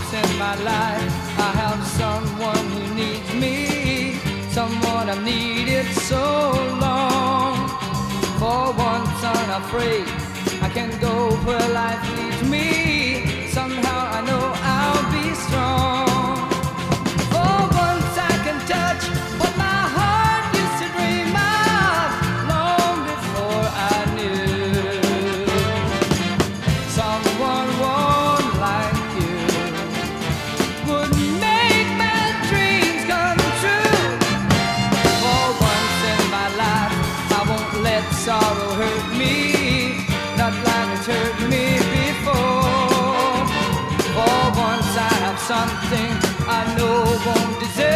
once in my life I have someone who needs me, someone I've needed so long. For once unafraid, I can go where life leads me. Somehow I know I'll be strong. For once I can touch what my heart used to dream of long before I knew someone warm like you would make my dreams come true. For once in my life I won't let sorrow hurt me, not like it's hurt me before. For once I have something I know won't deserve